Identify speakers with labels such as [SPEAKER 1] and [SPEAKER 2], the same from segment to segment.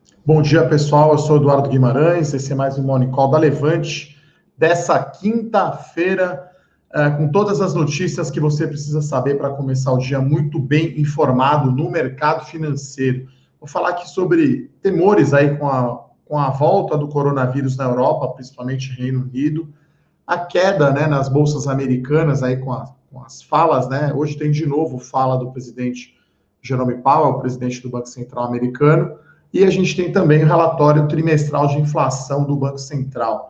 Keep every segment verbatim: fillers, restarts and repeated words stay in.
[SPEAKER 1] Bom dia, pessoal. Eu sou Eduardo Guimarães. Esse é mais um Morning Call da Levante, dessa quinta-feira, eh, com todas as notícias que você precisa saber para começar o dia muito bem informado no mercado financeiro. Vou falar aqui sobre temores aí com a, com a volta do coronavírus na Europa, principalmente Reino Unido, a queda, né, nas bolsas americanas aí com, a, com as falas, né? Hoje tem de novo fala do presidente Jerome Powell, presidente do Banco Central americano. E a gente tem também o relatório trimestral de inflação do Banco Central.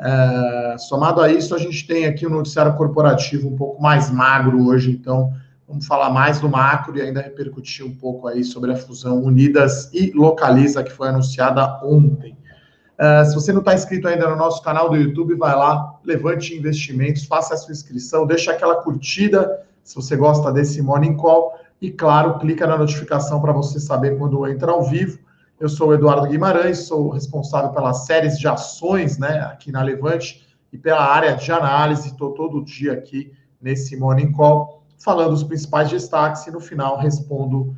[SPEAKER 1] É, somado a isso, a gente tem aqui o um noticiário corporativo um pouco mais magro hoje, então vamos falar mais do macro e ainda repercutir um pouco aí sobre a fusão Unidas e Localiza, que foi anunciada ontem. É, se você não está inscrito ainda no nosso canal do YouTube, vai lá, Levante Investimentos, faça a sua inscrição, deixa aquela curtida, se você gosta desse Morning Call, e claro, clica na notificação para você saber quando entra ao vivo. Eu sou o Eduardo Guimarães, sou responsável pelas séries de ações, né, aqui na Levante e pela área de análise. Estou todo dia aqui nesse Morning Call, falando os principais destaques e no final respondo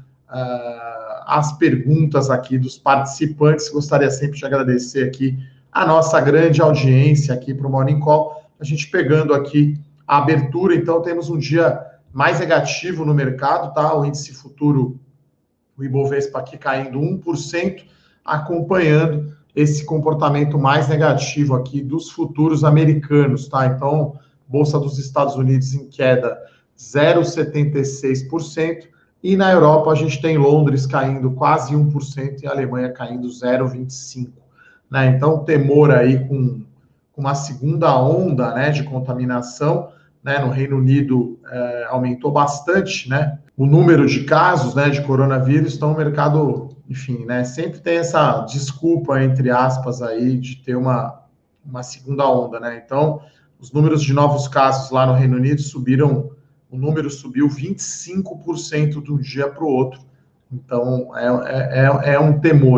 [SPEAKER 1] uh, as perguntas aqui dos participantes. Gostaria sempre de agradecer aqui a nossa grande audiência aqui para o Morning Call. A gente pegando aqui a abertura, então temos um dia mais negativo no mercado, tá? O índice futuro, o Ibovespa aqui caindo um por cento, acompanhando esse comportamento mais negativo aqui dos futuros americanos, tá? Então, Bolsa dos Estados Unidos em queda zero vírgula setenta e seis por cento, e na Europa a gente tem Londres caindo quase um por cento e a Alemanha caindo zero vírgula vinte e cinco por cento, né? Então, temor aí com, com uma segunda onda, né, de contaminação, né? No Reino Unido é, aumentou bastante, né, o número de casos, né, de coronavírus. Então o mercado, enfim, né, sempre tem essa desculpa, entre aspas, aí, de ter uma, uma segunda onda, né? Então, os números de novos casos lá no Reino Unido subiram, o número subiu vinte e cinco por cento de um dia para o outro. Então, é, é, é um temor.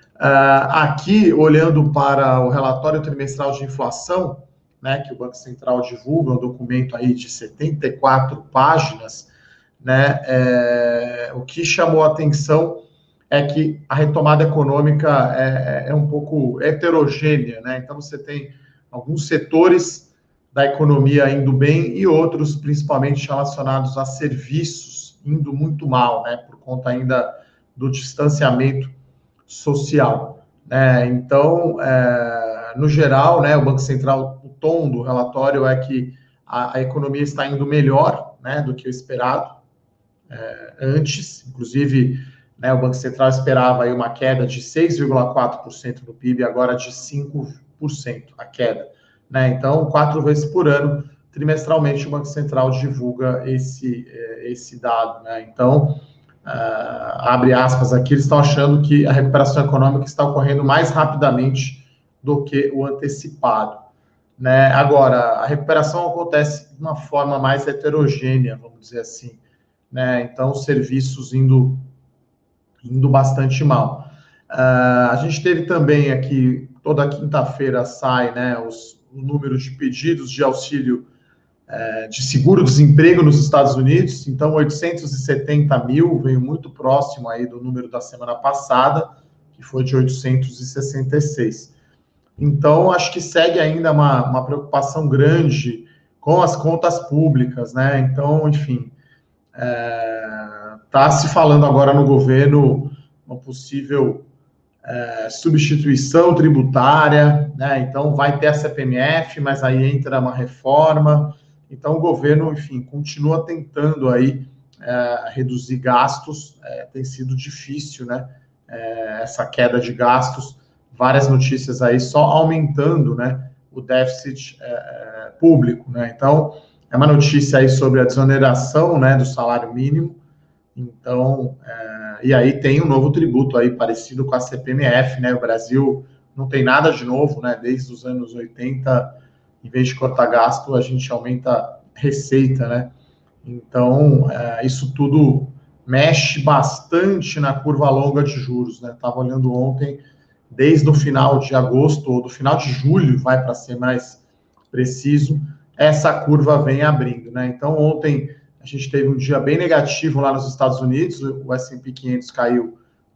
[SPEAKER 1] Uh, aqui, olhando para o relatório trimestral de inflação, né, que o Banco Central divulga, um documento aí de setenta e quatro páginas, né, é, o que chamou a atenção é que a retomada econômica é, é um pouco heterogênea, né? Então você tem alguns setores da economia indo bem e outros, principalmente relacionados a serviços, indo muito mal, né? Por conta ainda do distanciamento social, né? Então, é, no geral, né, o Banco Central, o tom do relatório é que a, a economia está indo melhor, né, do que o esperado é, antes. Inclusive, né, o Banco Central esperava aí uma queda de seis vírgula quatro por cento no P I B, agora de cinco por cento a queda, né? Então, quatro vezes por ano, trimestralmente, o Banco Central divulga esse, esse dado, né? Então, Uh, abre aspas aqui, eles estão achando que a recuperação econômica está ocorrendo mais rapidamente do que o antecipado, né? Agora, a recuperação acontece de uma forma mais heterogênea, vamos dizer assim, né? Então, os serviços indo, indo bastante mal. Uh, a gente teve também aqui, toda quinta-feira sai, né, os, o número de pedidos de auxílio de seguro-desemprego nos Estados Unidos. Então, oitocentos e setenta mil, veio muito próximo aí do número da semana passada, que foi de oitocentos e sessenta e seis. Então, acho que segue ainda uma, uma preocupação grande com as contas públicas, né? Então, enfim, está é, se falando agora no governo uma possível é, substituição tributária, né? Então, vai ter a C P M F, mas aí entra uma reforma. Então, o governo, enfim, continua tentando aí é, reduzir gastos. É, tem sido difícil, né? É, essa queda de gastos, várias notícias aí só aumentando, né, o déficit é, público, né? Então, é uma notícia aí sobre a desoneração, né, do salário mínimo. Então, é, e aí tem um novo tributo aí parecido com a C P M F, né? O Brasil não tem nada de novo, né? Desde os anos oitenta, em vez de cortar gasto, a gente aumenta receita, né? Então, é, isso tudo mexe bastante na curva longa de juros, né? Estava olhando ontem, desde o final de agosto, ou do final de julho, vai para ser mais preciso, essa curva vem abrindo, né? Então, ontem a gente teve um dia bem negativo lá nos Estados Unidos, o S and P quinhentos caiu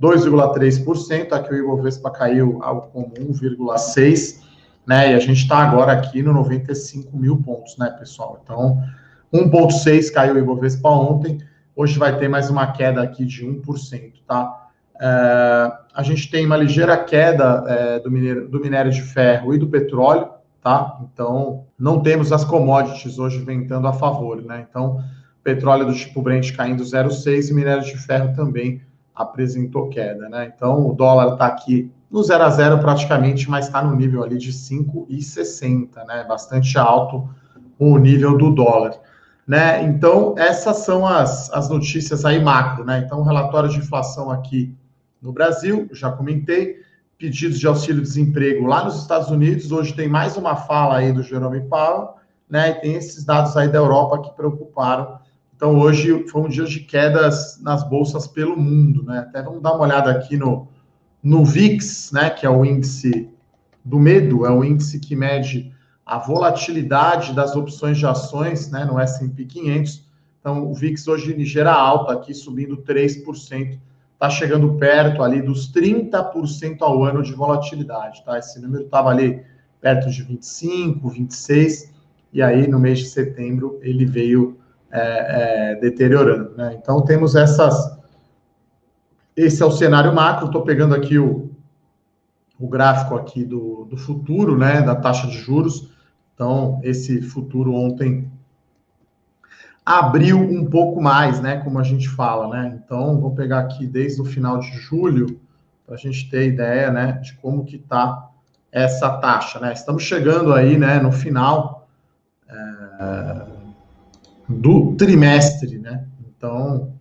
[SPEAKER 1] dois vírgula três por cento, aqui o Ibovespa caiu algo como um vírgula seis por cento, né, e a gente está agora aqui no noventa e cinco mil pontos, né, pessoal? Então, um vírgula seis por cento caiu o Ibovespa ontem, hoje vai ter mais uma queda aqui de um por cento, tá? É, a gente tem uma ligeira queda é, do, minério, do minério de ferro e do petróleo, tá? Então, não temos as commodities hoje ventando a favor, né? Então, petróleo do tipo Brent caindo zero vírgula seis e minério de ferro também apresentou queda, né? Então, o dólar está aqui no zero a zero praticamente, mas está no nível ali de cinco vírgula sessenta, né? Bastante alto o nível do dólar, né? Então, essas são as, as notícias aí macro, né? Então, o relatório de inflação aqui no Brasil, já comentei, pedidos de auxílio-desemprego lá nos Estados Unidos, hoje tem mais uma fala aí do Jerome Powell, né? E tem esses dados aí da Europa que preocuparam. Então, hoje foi um dia de quedas nas bolsas pelo mundo, né? Até vamos dar uma olhada aqui no, no V I X, né? Que é o índice do medo, é o índice que mede a volatilidade das opções de ações, né? No S e P quinhentos. Então, o V I X hoje ligeira alta aqui, subindo três por cento. Está chegando perto ali dos trinta por cento ao ano de volatilidade, tá? Esse número estava ali perto de vinte e cinco, vinte e seis, e aí no mês de setembro ele veio é, é, deteriorando, né? Então temos essas, esse é o cenário macro. Estou pegando aqui o, o gráfico aqui do, do futuro, né, da taxa de juros. Então esse futuro ontem abriu um pouco mais, né, como a gente fala, né? Então, vou pegar aqui desde o final de julho, para a gente ter ideia, né, de como que está essa taxa, né? Estamos chegando aí, né, no final é, do trimestre, né? Então,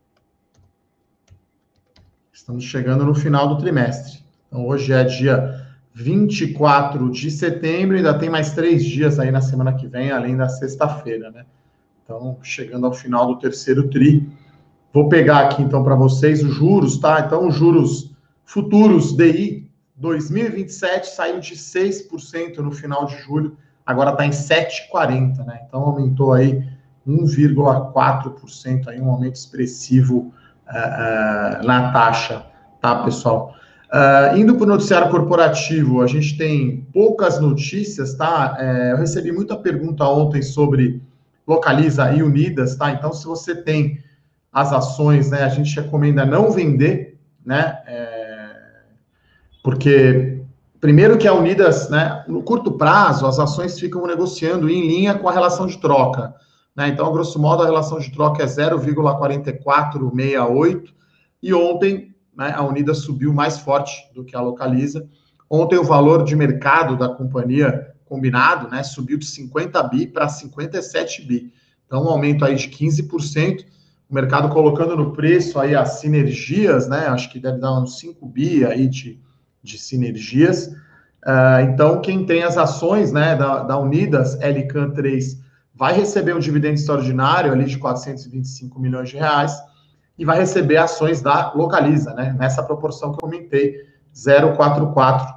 [SPEAKER 1] estamos chegando no final do trimestre. Então, hoje é dia vinte e quatro de setembro, ainda tem mais três dias aí na semana que vem, além da sexta-feira, né? Então, chegando ao final do terceiro tri, vou pegar aqui, então, para vocês os juros, tá? Então, os juros futuros D I dois mil e vinte e sete saiu de seis por cento no final de julho, agora está em sete vírgula quarenta por cento, né? Então, aumentou aí um vírgula quatro por cento, aí um aumento expressivo uh, uh, na taxa, tá, pessoal? Uh, indo para o noticiário corporativo, a gente tem poucas notícias, tá? Uh, eu recebi muita pergunta ontem sobre Localiza e Unidas, tá? Então, se você tem as ações, né, a gente recomenda não vender, né? É, porque, primeiro que a Unidas, né, no curto prazo, as ações ficam negociando em linha com a relação de troca, né? Então, grosso modo, a relação de troca é zero vírgula quatro quatro seis oito, e ontem, né, a Unidas subiu mais forte do que a Localiza. Ontem, o valor de mercado da companhia combinado, né, subiu de cinquenta bi para cinquenta e sete bi. Então, um aumento aí de quinze por cento. O mercado colocando no preço aí as sinergias, né, acho que deve dar uns cinco bi aí de, de sinergias. Uh, então, quem tem as ações, né, da, da Unidas, L C A N três, vai receber um dividendo extraordinário ali de quatrocentos e vinte e cinco milhões de reais e vai receber ações da Localiza, né, nessa proporção que eu comentei, zero vírgula quatro quatro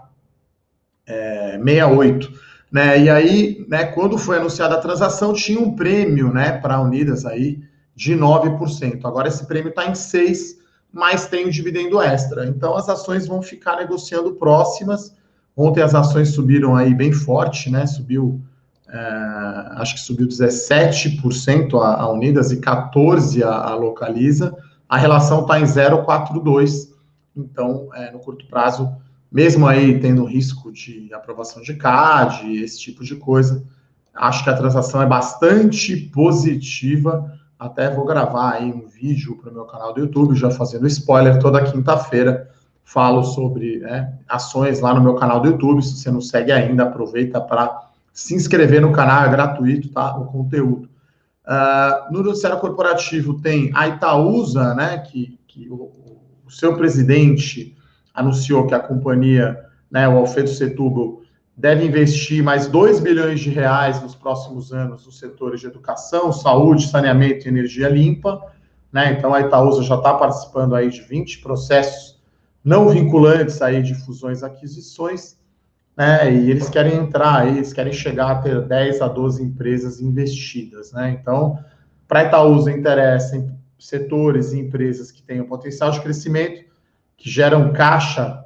[SPEAKER 1] seis oito. Né, e aí, né, quando foi anunciada a transação, tinha um prêmio, né, para a Unidas aí de nove por cento. Agora esse prêmio está em seis por cento, mas tem o dividendo extra. Então as ações vão ficar negociando próximas. Ontem as ações subiram aí bem forte, né? Subiu, é, acho que subiu dezessete por cento a, a Unidas e quatorze por cento a, a Localiza. A relação está em zero vírgula quarenta e dois. Então, é, no curto prazo, mesmo aí tendo risco de aprovação de C A D, esse tipo de coisa, acho que a transação é bastante positiva. Até vou gravar aí um vídeo para o meu canal do YouTube, já fazendo spoiler, toda quinta-feira falo sobre, né, ações lá no meu canal do YouTube. Se você não segue ainda, aproveita para se inscrever no canal, é gratuito, tá? O conteúdo. Uh, no noticiário corporativo tem a Itaúsa, né, que, que o, o seu presidente anunciou que a companhia, né, o Alfredo Setúbal, deve investir mais dois bilhões de reais nos próximos anos nos setores de educação, saúde, saneamento e energia limpa, né? Então a Itaúsa já está participando aí de vinte processos não vinculantes aí de fusões e aquisições, né? E eles querem entrar aí, eles querem chegar a ter dez a doze empresas investidas, né? Então, para a Itaúsa interessa em setores e empresas que tenham potencial de crescimento, que geram caixa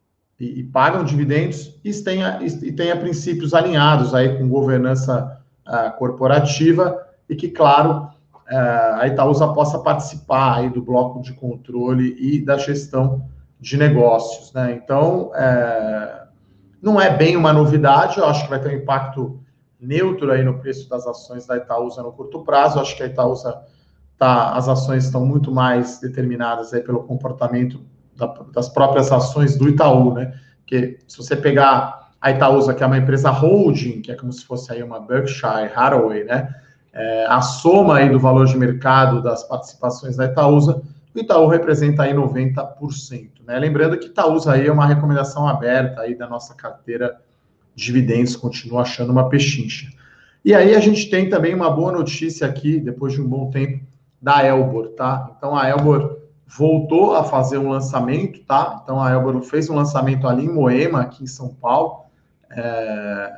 [SPEAKER 1] e, e pagam dividendos e tenha, e tenha princípios alinhados aí com governança uh, corporativa e que, claro, uh, a Itaúsa possa participar aí do bloco de controle e da gestão de negócios, né? Então, uh, não é bem uma novidade, eu acho que vai ter um impacto neutro aí no preço das ações da Itaúsa no curto prazo. Eu acho que a Itaúsa, tá, as ações estão muito mais determinadas aí pelo comportamento da, das próprias ações do Itaú, né? Porque se você pegar a Itaúsa, que é uma empresa holding, que é como se fosse aí uma Berkshire Hathaway, né? É, a soma aí do valor de mercado das participações da Itaúsa, o Itaú representa aí noventa por cento, né? Lembrando que Itaúsa aí é uma recomendação aberta aí da nossa carteira dividendos, continuo achando uma pechincha. E aí a gente tem também uma boa notícia aqui, depois de um bom tempo, da Elbor, tá? Então a Elbor voltou a fazer um lançamento, tá? Então a Elbor fez um lançamento ali em Moema, aqui em São Paulo, é...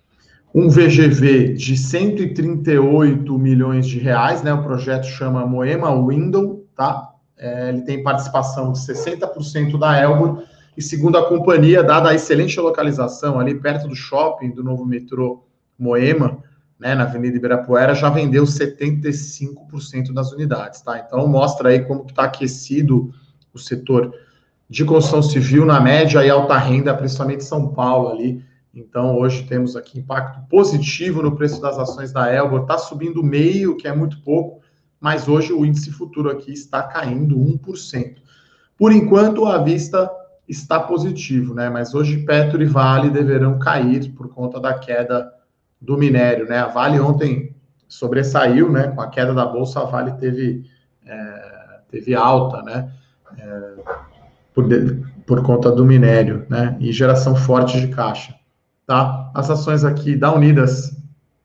[SPEAKER 1] um V G V de cento e trinta e oito milhões de reais, né? O projeto chama Moema Window, tá? É, ele tem participação de sessenta por cento da Elbor, e segundo a companhia, dada a excelente localização ali perto do shopping do novo metrô Moema, né, na Avenida Ibirapuera, já vendeu setenta e cinco por cento das unidades, tá? Então mostra aí como está aquecido o setor de construção civil na média e alta renda, principalmente São Paulo ali. Então hoje temos aqui impacto positivo no preço das ações da Elbor, está subindo meio, que é muito pouco, mas hoje o índice futuro aqui está caindo um por cento. Por enquanto, a vista está positivo, né? Mas hoje Petro e Vale deverão cair por conta da queda do minério, né? A Vale ontem sobressaiu, né? Com a queda da bolsa, a Vale teve, é, teve alta, né? É, por, de, por conta do minério, né? E geração forte de caixa, tá? As ações aqui da Unidas,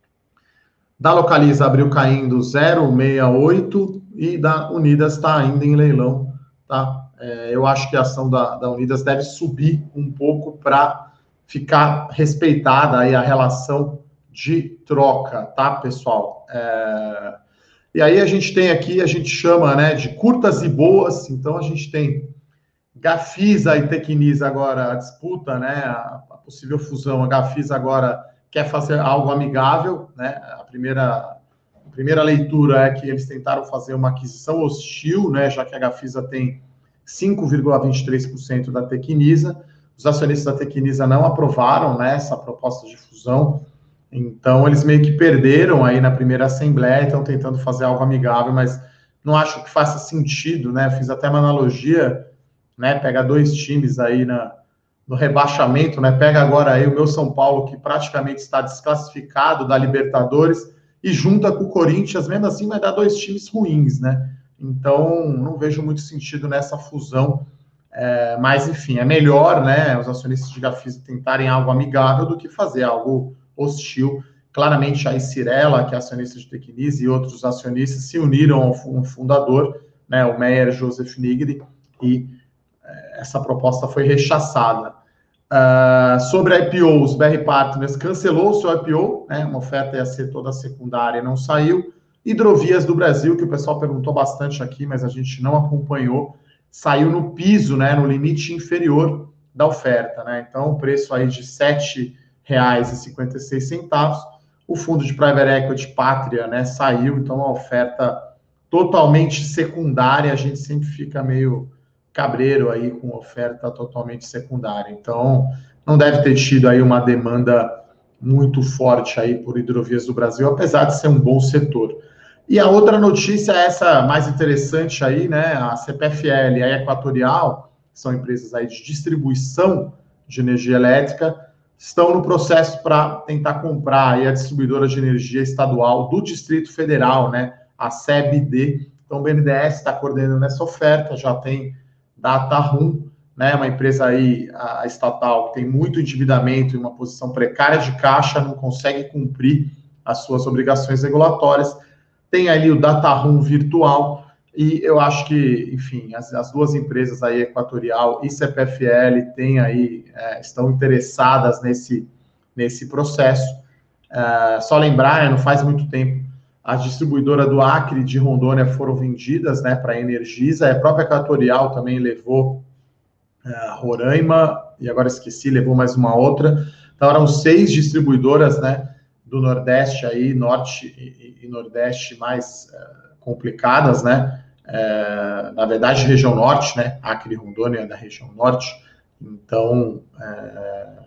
[SPEAKER 1] da Localiza abriu caindo zero vírgula sessenta e oito e da Unidas está ainda em leilão, tá? É, eu acho que a ação da, da Unidas deve subir um pouco para ficar respeitada aí a relação de troca, tá, pessoal? É, e aí a gente tem aqui, a gente chama, né, de curtas e boas. Então a gente tem Gafisa e Tecnisa agora a disputa, né, a, a possível fusão. A Gafisa agora quer fazer algo amigável, né? A primeira, a primeira leitura é que eles tentaram fazer uma aquisição hostil, né, já que a Gafisa tem cinco vírgula vinte e três por cento da Tecnisa. Os acionistas da Tecnisa não aprovaram, né, essa proposta de fusão, então eles meio que perderam aí na primeira assembleia, estão tentando fazer algo amigável, mas não acho que faça sentido, né? Fiz até uma analogia, né? Pega dois times aí na, no rebaixamento, né? Pega agora aí o meu São Paulo, que praticamente está desclassificado da Libertadores, e junta com o Corinthians, mesmo assim vai dar dois times ruins, né? Então, não vejo muito sentido nessa fusão, é, mas, enfim, é melhor, né, os acionistas de Gafisa tentarem algo amigável do que fazer algo hostil. Claramente, a Cirela, que é acionista de Tecnisa, e outros acionistas se uniram ao fundador, né, o Meyer Joseph Nigri, e é, essa proposta foi rechaçada. Uh, sobre I P Os, B R Partners cancelou o seu I P O, né, uma oferta ia ser toda secundária e não saiu. Hidrovias do Brasil, que o pessoal perguntou bastante aqui, mas a gente não acompanhou, saiu no piso, né, no limite inferior da oferta, né? Então, o preço aí de sete reais e cinquenta e seis centavos. O fundo de Private Equity Pátria, né, saiu, então uma oferta totalmente secundária. A gente sempre fica meio cabreiro aí com oferta totalmente secundária. Então, não deve ter tido aí uma demanda muito forte aí por Hidrovias do Brasil, apesar de ser um bom setor. E a outra notícia é essa mais interessante aí, né? A C P F L e a Equatorial, que são empresas aí de distribuição de energia elétrica, estão no processo para tentar comprar aí a distribuidora de energia estadual do Distrito Federal, né? A C E B D. Então, o B N D E S está coordenando essa oferta, já tem Datarum, né? Uma empresa aí, a estatal, que tem muito endividamento e uma posição precária de caixa, não consegue cumprir as suas obrigações regulatórias. Tem ali o Datarum virtual, e eu acho que, enfim, as, as duas empresas aí, Equatorial e C P F L, tem aí, é, estão interessadas nesse, nesse processo. É, só lembrar, né, não faz muito tempo, a distribuidora do Acre de Rondônia foram vendidas, né, para a Energisa, a própria Equatorial também levou uh, Roraima, e agora esqueci, levou mais uma outra. Então, eram seis distribuidoras, né, do Nordeste aí, Norte e, e Nordeste mais uh, complicadas, né, uh, na verdade, região Norte, né, Acre e Rondônia da região Norte. Então, uh,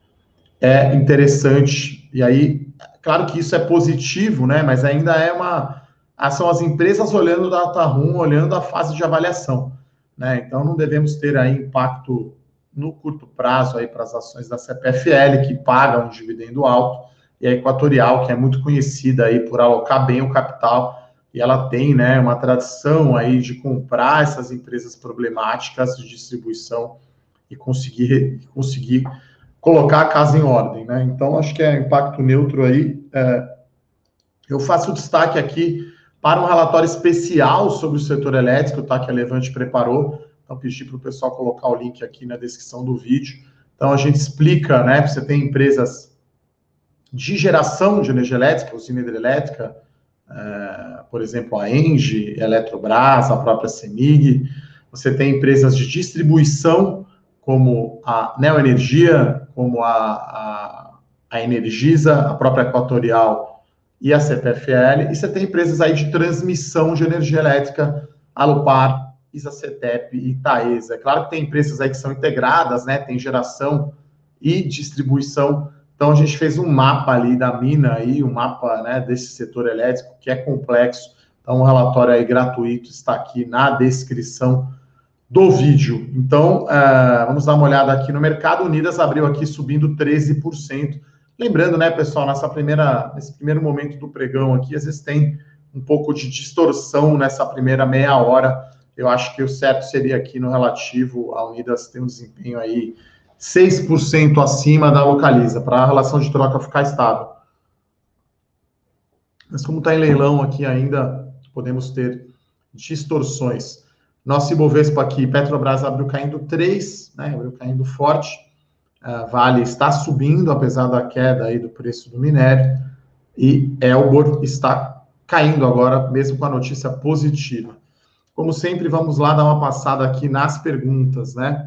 [SPEAKER 1] é interessante, e aí, claro que isso é positivo, né, mas ainda é uma... São as empresas olhando o data room, olhando a fase de avaliação, né, então não devemos ter aí impacto no curto prazo aí para as ações da C P F L, que pagam um dividendo alto, e a Equatorial, que é muito conhecida aí por alocar bem o capital, e ela tem, né, uma tradição aí de comprar essas empresas problemáticas de distribuição e conseguir, conseguir colocar a casa em ordem, né? Então, acho que é impacto neutro aí. É, eu faço destaque aqui para um relatório especial sobre o setor elétrico, tá? Que a Levante preparou. Então, pedi para o pessoal colocar o link aqui na descrição do vídeo. Então, a gente explica, né? Você tem empresas de geração de energia elétrica, usina hidrelétrica, é, por exemplo, a Engie, a Eletrobras, a própria CEMIG. Você tem empresas de distribuição, como a Neoenergia, como a, a, a Energisa, a própria Equatorial e a C P F L, e você tem empresas aí de transmissão de energia elétrica, Alupar, Isacetep e Taesa. É claro que tem empresas aí que são integradas, né, tem geração e distribuição, então a gente fez um mapa ali da mina, aí, um mapa, né, desse setor elétrico, que é complexo, então o relatório aí gratuito está aqui na descrição do vídeo. Então, uh, vamos dar uma olhada aqui no mercado. Unidas abriu aqui subindo treze por cento. Lembrando, né, pessoal, nessa primeira, nesse primeiro momento do pregão aqui, às vezes tem um pouco de distorção nessa primeira meia hora. Eu acho que o certo seria aqui no relativo, a Unidas tem um desempenho aí seis por cento acima da Localiza, para a relação de troca ficar estável. Mas como está em leilão aqui ainda, podemos ter distorções. Nosso Ibovespa aqui, Petrobras abriu caindo três, né, abriu caindo forte, uh, Vale está subindo, apesar da queda aí do preço do minério, e Elbor está caindo agora, mesmo com a notícia positiva. Como sempre, vamos lá dar uma passada aqui nas perguntas, né?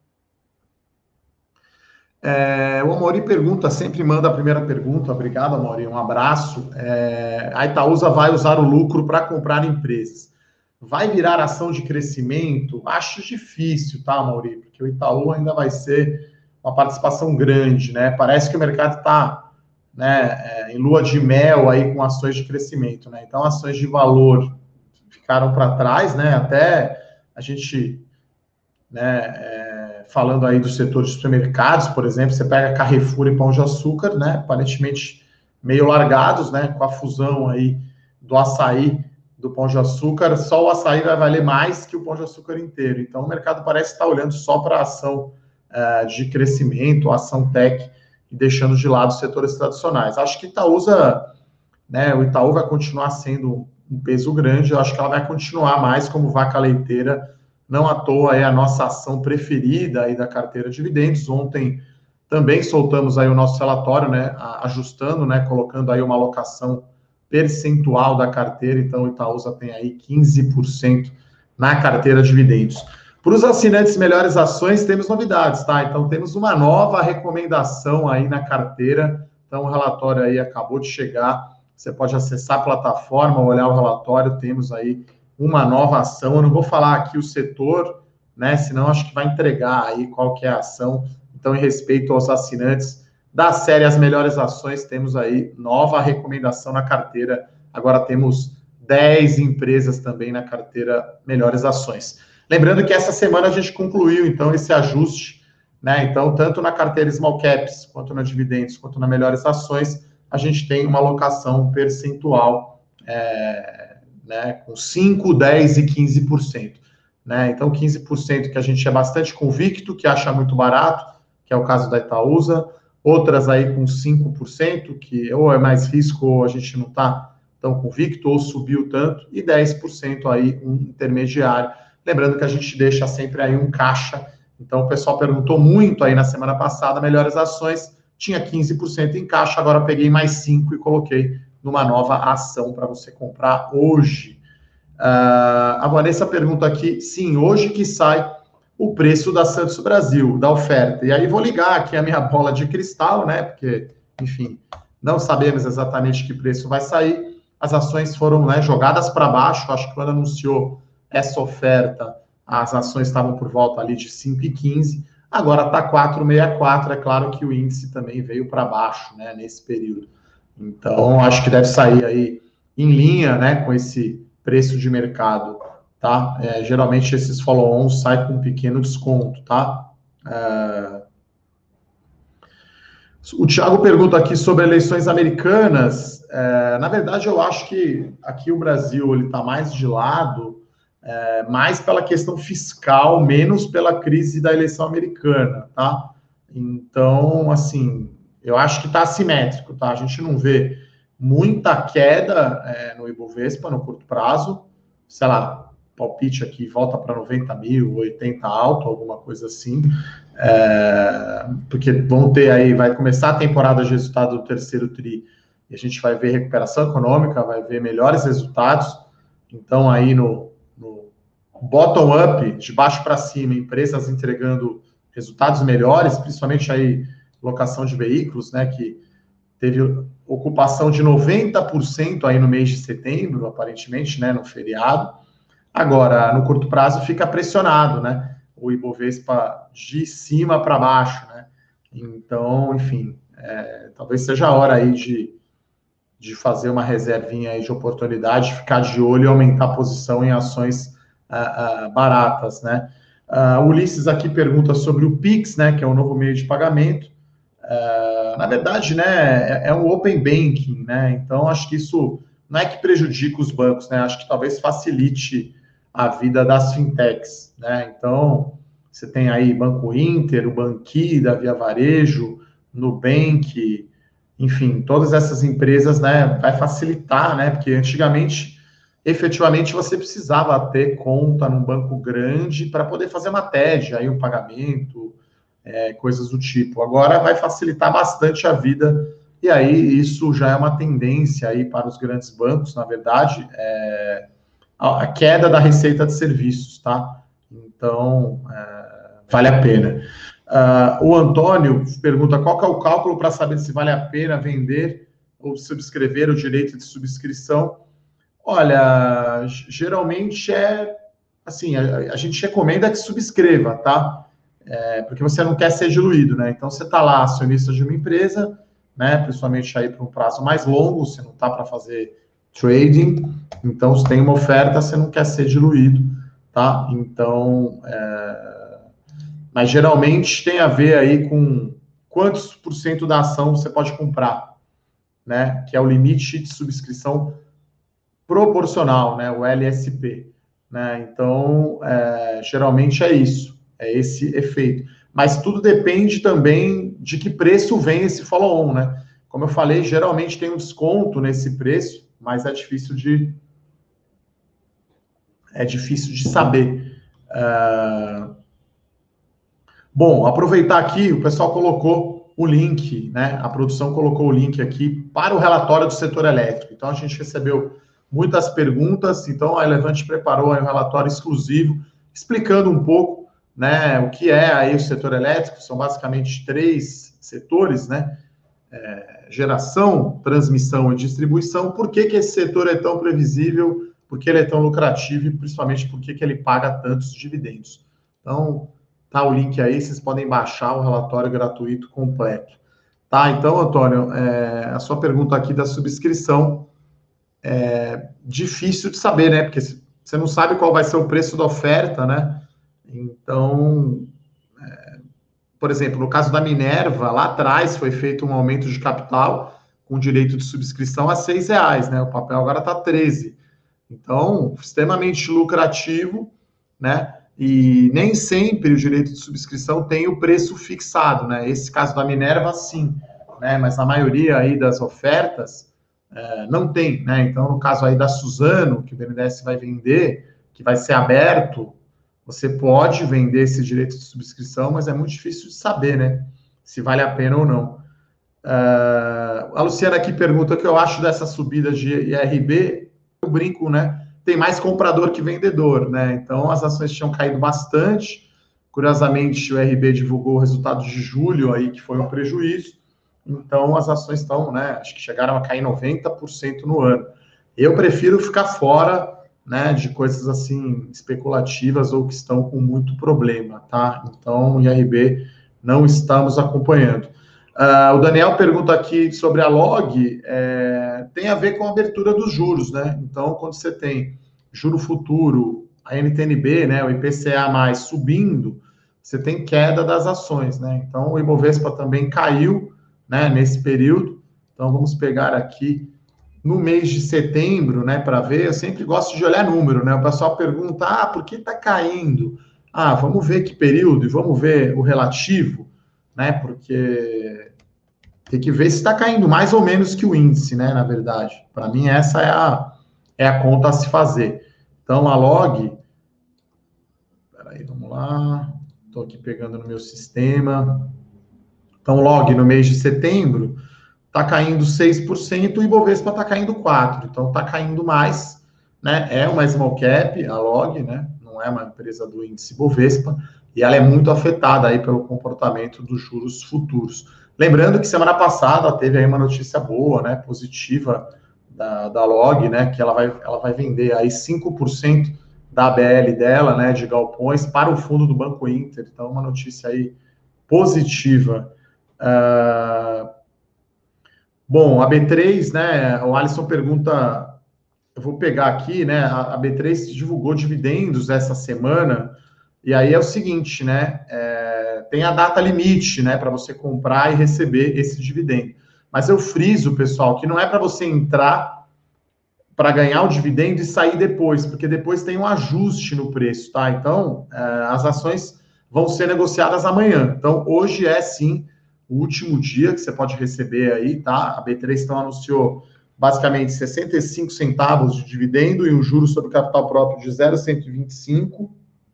[SPEAKER 1] É, o Amaury pergunta, sempre manda a primeira pergunta, obrigado, Amaury, um abraço. É, a Itaúsa vai usar o lucro para comprar empresas. Vai virar ação de crescimento? Acho difícil, tá, Mauri? Porque o Itaú ainda vai ser uma participação grande, né? Parece que o mercado está, né, em lua de mel aí com ações de crescimento, né? Então, ações de valor ficaram para trás, né? Até a gente, né, é, falando aí do setor de supermercados, por exemplo, você pega Carrefour e Pão de Açúcar, né? Aparentemente meio largados, né? Com a fusão aí do Açaí do Pão de Açúcar, só o açaí vai valer mais que o Pão de Açúcar inteiro. Então, o mercado parece estar olhando só para a ação uh, de crescimento, ação tech, e deixando de lado os setores tradicionais. Acho que Itaúsa, né, o Itaú vai continuar sendo um peso grande, eu acho que ela vai continuar mais como vaca leiteira, não à toa é a nossa ação preferida aí da carteira de dividendos. Ontem também soltamos aí o nosso relatório, né, ajustando, né, colocando aí uma alocação percentual da carteira, então o Itaúsa tem aí quinze por cento na carteira de dividendos. Para os assinantes Melhores Ações, temos novidades, tá? Então temos uma nova recomendação aí na carteira, então o relatório aí acabou de chegar, você pode acessar a plataforma, olhar o relatório, temos aí uma nova ação, eu não vou falar aqui o setor, né, senão acho que vai entregar aí qual que é a ação, então em respeito aos assinantes da série As Melhores Ações, temos aí nova recomendação na carteira. Agora temos dez empresas também na carteira Melhores Ações. Lembrando que essa semana a gente concluiu, então, esse ajuste, né? Então, tanto na carteira Small Caps, quanto na Dividendos, quanto na Melhores Ações, a gente tem uma alocação percentual, é, né, com cinco, dez e quinze por cento. Né? Então, quinze por cento que a gente é bastante convicto, que acha muito barato, que é o caso da Itaúsa, outras aí com cinco por cento, que ou é mais risco ou a gente não está tão convicto, ou subiu tanto, e dez por cento aí um intermediário. Lembrando que a gente deixa sempre aí um caixa, então o pessoal perguntou muito aí na semana passada, Melhores Ações, tinha quinze por cento em caixa, agora peguei mais cinco e coloquei numa nova ação para você comprar hoje. Uh, a Vanessa pergunta aqui, sim, hoje que sai o preço da Santos Brasil, da oferta. E aí vou ligar aqui a minha bola de cristal, né? Porque, enfim, não sabemos exatamente que preço vai sair. As ações foram, né, jogadas para baixo. Acho que quando anunciou essa oferta, as ações estavam por volta ali de cinco e quinze. Agora está quatro e sessenta e quatro. É claro que o índice também veio para baixo, né, nesse período. Então, acho que deve sair aí em linha, né, com esse preço de mercado, tá? É, geralmente esses follow-ons saem com um pequeno desconto, tá? É... O Thiago pergunta aqui sobre eleições americanas. É, na verdade, eu acho que aqui o Brasil ele está mais de lado, é, mais pela questão fiscal, menos pela crise da eleição americana, tá? Então, assim, eu acho que está assimétrico, tá? A gente não vê muita queda é, no Ibovespa no curto prazo, sei lá, palpite aqui, volta para noventa mil, oitenta alto, alguma coisa assim, é, porque vão ter aí, vai começar a temporada de resultado do terceiro tri, e a gente vai ver recuperação econômica, vai ver melhores resultados, então aí no, no bottom-up, de baixo para cima, empresas entregando resultados melhores, principalmente aí locação de veículos, né, que teve ocupação de noventa por cento aí no mês de setembro, aparentemente, né, no feriado. Agora, no curto prazo, fica pressionado, né, o Ibovespa de cima para baixo, né, então, enfim, é, talvez seja a hora aí de, de fazer uma reservinha aí de oportunidade, ficar de olho e aumentar a posição em ações uh, uh, baratas, né. Uh, o Ulisses aqui pergunta sobre o Pix, né, que é o novo meio de pagamento. Uh, na verdade, né, é, é um open banking, né, então acho que isso não é que prejudica os bancos, né, acho que talvez facilite a vida das fintechs, né, então você tem aí Banco Inter, o Banqui da Via Varejo, Nubank, enfim, todas essas empresas, né, vai facilitar, né, porque antigamente, efetivamente, você precisava ter conta num banco grande para poder fazer uma T E D, aí um pagamento, É, coisas do tipo. Agora vai facilitar bastante a vida, e aí isso já é uma tendência aí para os grandes bancos, na verdade, é, a, a queda da receita de serviços, tá? Então, é, vale a pena. Uh, o Antônio pergunta qual que é o cálculo para saber se vale a pena vender ou subscrever o direito de subscrição. Olha, geralmente é, assim, a, a gente recomenda que subscreva, tá? É, porque você não quer ser diluído, né? Então, você está lá, acionista de uma empresa, né? Principalmente aí para um prazo mais longo, você não está para fazer trading, então, se tem uma oferta, você não quer ser diluído, tá? Então, é... mas geralmente tem a ver aí com quantos por cento da ação você pode comprar, né? Que é o limite de subscrição proporcional, né? O L S P, né? Então, é... geralmente é isso. É esse efeito. Mas tudo depende também de que preço vem esse follow-on, né? Como eu falei, geralmente tem um desconto nesse preço, mas é difícil de é difícil de saber. Uh... Bom, aproveitar aqui, o pessoal colocou o link, né? A produção colocou o link aqui para o relatório do setor elétrico. Então, a gente recebeu muitas perguntas, então a Elevante preparou aí um relatório exclusivo, explicando um pouco, né, o que é aí o setor elétrico. São basicamente três setores, né, é, geração, transmissão e distribuição. Por que que esse setor é tão previsível, por que ele é tão lucrativo e principalmente por que que ele paga tantos dividendos. Então, tá o link aí, vocês podem baixar o relatório gratuito completo. Tá, então, Antônio, é, a sua pergunta aqui da subscrição é difícil de saber, né, porque você não sabe qual vai ser o preço da oferta, né. Então, é, por exemplo, no caso da Minerva, lá atrás foi feito um aumento de capital com direito de subscrição a seis reais, né? O papel agora está treze. Então, extremamente lucrativo, né? E nem sempre o direito de subscrição tem o preço fixado, né? Esse caso da Minerva, sim, né? Mas na maioria aí das ofertas é, não tem, né? Então, no caso aí da Suzano, que o B N D E S vai vender, que vai ser aberto, você pode vender esse direito de subscrição, mas é muito difícil de saber, né? Se vale a pena ou não. Uh, a Luciana aqui pergunta o que eu acho dessa subida de I R B. Eu brinco, né? Tem mais comprador que vendedor, né? Então, as ações tinham caído bastante. Curiosamente, o R B divulgou o resultado de julho, aí, que foi um prejuízo, então as ações estão, né, acho que chegaram a cair noventa por cento no ano. Eu prefiro ficar fora, né, de coisas assim especulativas ou que estão com muito problema, tá? Então, I R B não estamos acompanhando. Uh, o Daniel pergunta aqui sobre a Log, é, tem a ver com a abertura dos juros, né? Então, quando você tem juro futuro, a N T N B, né, o I P C A mais subindo, você tem queda das ações, né? Então, o Ibovespa também caiu, né, nesse período. Então, vamos pegar aqui no mês de setembro, né, para ver. Eu sempre gosto de olhar número, né? O pessoal pergunta, ah, por que está caindo? Ah, vamos ver que período e vamos ver o relativo, né? Porque tem que ver se está caindo mais ou menos que o índice, né? Na verdade, para mim essa é a é a conta a se fazer. Então a Log, peraí, vamos lá, estou aqui pegando no meu sistema. Então Log no mês de setembro está caindo seis por cento, o Ibovespa está caindo quatro por cento, então está caindo mais, né? É uma small cap, a Log, né? Não é uma empresa do índice Ibovespa, e ela é muito afetada aí pelo comportamento dos juros futuros. Lembrando que semana passada teve aí uma notícia boa, né? Positiva da, da Log, né? Que ela vai, ela vai vender aí cinco por cento da A B L dela, né? De galpões para o fundo do Banco Inter. Então, uma notícia aí positiva. Uh, Bom, a B três, né, o Alisson pergunta, eu vou pegar aqui, né, a, a B três divulgou dividendos essa semana, e aí é o seguinte, né, é, tem a data limite, né, para você comprar e receber esse dividendo. Mas eu friso, pessoal, que não é para você entrar para ganhar o dividendo e sair depois, porque depois tem um ajuste no preço, tá? Então, é, as ações vão ser negociadas amanhã. Então, hoje é, sim, o último dia que você pode receber aí, tá? A B três então anunciou basicamente sessenta e cinco centavos de dividendo e um juro sobre capital próprio de zero vírgula cento e vinte e cinco.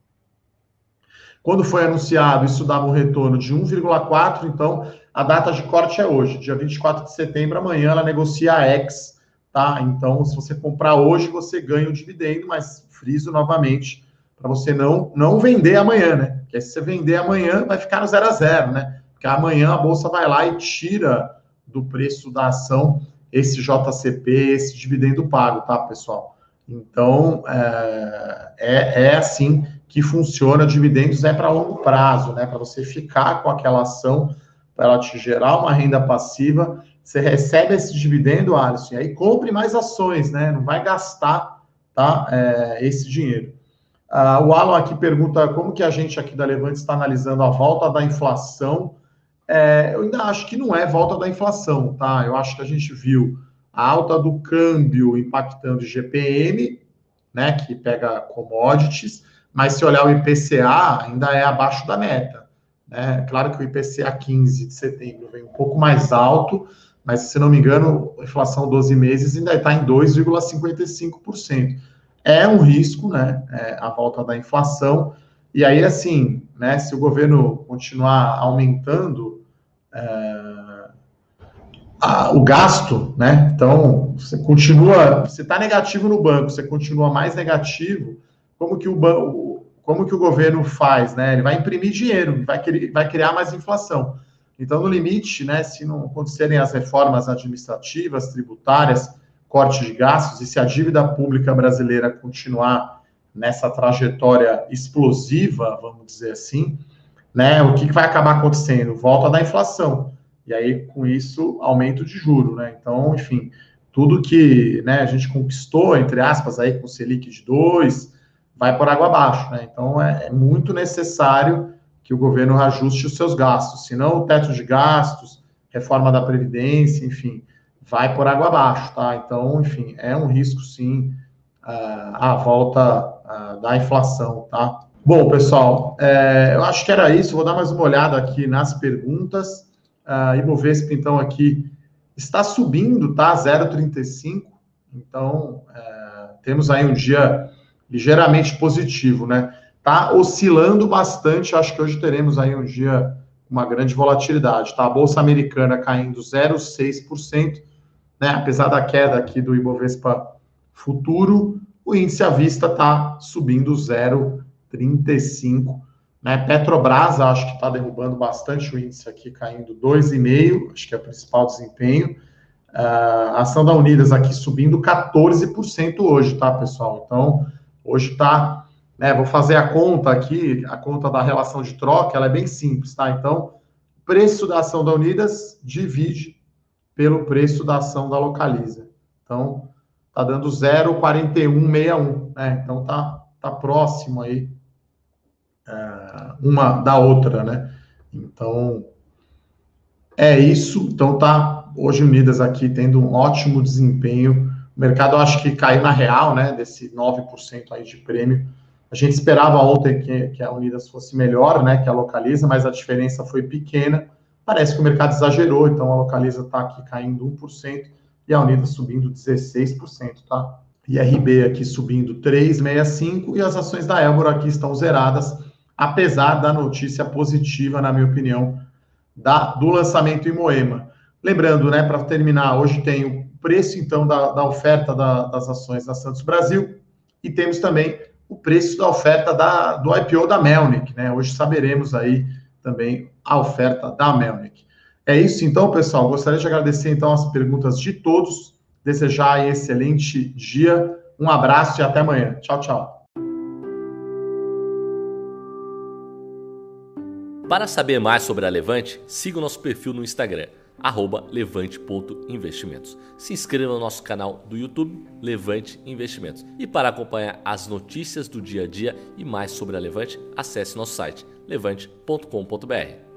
[SPEAKER 1] Quando foi anunciado, isso dava um retorno de um vírgula quatro, então a data de corte é hoje, dia vinte e quatro de setembro, amanhã ela negocia a X, tá? Então, se você comprar hoje, você ganha o dividendo, mas friso novamente, para você não, não vender amanhã, né? Porque se você vender amanhã, vai ficar no zero a zero, né? Porque amanhã a Bolsa vai lá e tira do preço da ação esse J C P, esse dividendo pago, tá, pessoal? Então, é, é, é assim que funciona. Dividendos é para longo prazo, né? Para você ficar com aquela ação, para ela te gerar uma renda passiva. Você recebe esse dividendo, Alisson, e aí compre mais ações, né? Não vai gastar, tá, é, esse dinheiro. Uh, o Alan aqui pergunta como que a gente aqui da Levante está analisando a volta da inflação. É, eu ainda acho que não é volta da inflação, tá? Eu acho que a gente viu a alta do câmbio impactando o G P M, né, que pega commodities, mas se olhar o I P C A, ainda é abaixo da meta, né? Claro que o I P C A quinze de setembro vem um pouco mais alto, mas, se não me engano, a inflação doze meses ainda está em dois vírgula cinquenta e cinco por cento. É um risco, né, é, a volta da inflação. E aí, assim, né, se o governo continuar aumentando é, a, o gasto, né, então você continua, você está negativo no banco, você continua mais negativo, como que o banco, como que o governo faz, né? Ele vai imprimir dinheiro, vai, vai criar mais inflação. Então, no limite, né, se não acontecerem as reformas administrativas, tributárias, corte de gastos, e se a dívida pública brasileira continuar nessa trajetória explosiva, vamos dizer assim, né, o que, que vai acabar acontecendo? Volta da inflação. E aí, com isso, aumento de juro, né? Então, enfim, tudo que, né, a gente conquistou, entre aspas, aí com o Selic de dois, vai por água abaixo, né? Então, é, é muito necessário que o governo ajuste os seus gastos, senão o teto de gastos, reforma da Previdência, enfim, vai por água abaixo, tá? Então, enfim, é um risco, sim, a volta da inflação, tá? Bom, pessoal, é, eu acho que era isso. Vou dar mais uma olhada aqui nas perguntas. Uh, Ibovespa, então, aqui está subindo, tá? zero vírgula trinta e cinco. Então, é, temos aí um dia ligeiramente positivo, né? Tá oscilando bastante. Acho que hoje teremos aí um dia com uma grande volatilidade, tá? A Bolsa Americana caindo zero vírgula seis por cento, né? Apesar da queda aqui do Ibovespa Futuro, o índice à vista está subindo zero vírgula trinta e cinco Né? Petrobras, acho que está derrubando bastante o índice aqui, caindo dois vírgula cinco por cento, acho que é o principal desempenho. Uh, a ação da Unidas aqui subindo quatorze por cento hoje, tá, pessoal? Então, hoje está, né, vou fazer a conta aqui, a conta da relação de troca, ela é bem simples, tá? Então, preço da ação da Unidas divide pelo preço da ação da Localiza. Então, tá dando zero vírgula quarenta e um sessenta e um, né? Então, tá, tá próximo aí uh, uma da outra, né? Então, é isso. Então, tá hoje Unidas aqui tendo um ótimo desempenho. O mercado, eu acho que caiu na real, né, desse nove por cento aí de prêmio. A gente esperava ontem que, que a Unidas fosse melhor, né, que a Localiza, mas a diferença foi pequena. Parece que o mercado exagerou, então a Localiza está aqui caindo um por cento e a Unidas subindo dezesseis por cento, tá? I R B aqui subindo três vírgula sessenta e cinco e as ações da Elbor aqui estão zeradas, apesar da notícia positiva, na minha opinião, da, do lançamento em Moema. Lembrando, né, para terminar, hoje tem o preço, então, da, da oferta da, das ações da Santos Brasil e temos também o preço da oferta da, do I P O da Melnick, né? Hoje saberemos aí também a oferta da Melnick. É isso, então, pessoal. Gostaria de agradecer, então, as perguntas de todos, desejar um excelente dia, um abraço e até amanhã. Tchau, tchau.
[SPEAKER 2] Para saber mais sobre a Levante, siga o nosso perfil no Instagram, arroba levante ponto investimentos. Se inscreva no nosso canal do YouTube, Levante Investimentos. E para acompanhar as notícias do dia a dia e mais sobre a Levante, acesse nosso site levante ponto com ponto br.